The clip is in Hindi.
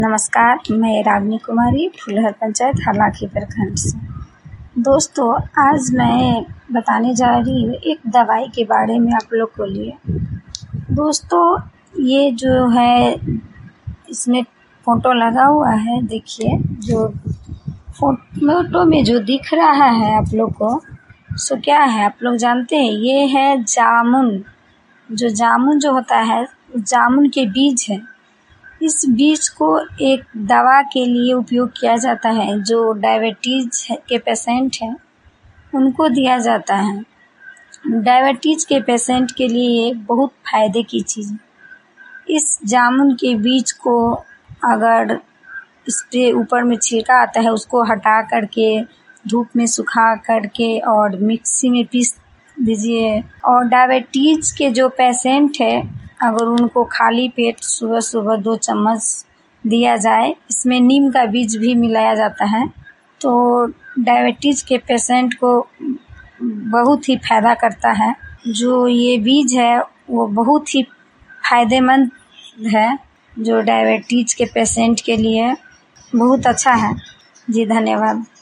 नमस्कार, मैं रागिनी कुमारी फुलहर पंचायत हालाखी प्रखंड से। दोस्तों, आज मैं बताने जा रही हूँ एक दवाई के बारे में आप लोग को लिए। दोस्तों, ये जो है इसमें फ़ोटो लगा हुआ है, देखिए जो फ़ोटो में जो दिख रहा है आप लोग को, सो क्या है आप लोग जानते हैं? ये है जामुन। जो जामुन जो होता है, जामुन के बीज है। इस बीज को एक दवा के लिए उपयोग किया जाता है। जो डायबिटीज़ के पेशेंट हैं उनको दिया जाता है। डायबिटीज़ के पेशेंट के लिए बहुत फ़ायदे की चीज़ है। इस जामुन के बीज को अगर इस पे ऊपर में छिलका आता है, उसको हटा करके धूप में सुखा करके और मिक्सी में पीस दीजिए। और डायबिटीज़ के जो पेशेंट है, अगर उनको खाली पेट सुबह सुबह 2 चम्मच दिया जाए, इसमें नीम का बीज भी मिलाया जाता है, तो डायबिटीज़ के पेशेंट को बहुत ही फ़ायदा करता है। जो ये बीज है वो बहुत ही फ़ायदेमंद है, जो डायबिटीज़ के पेशेंट के लिए बहुत अच्छा है। जी धन्यवाद।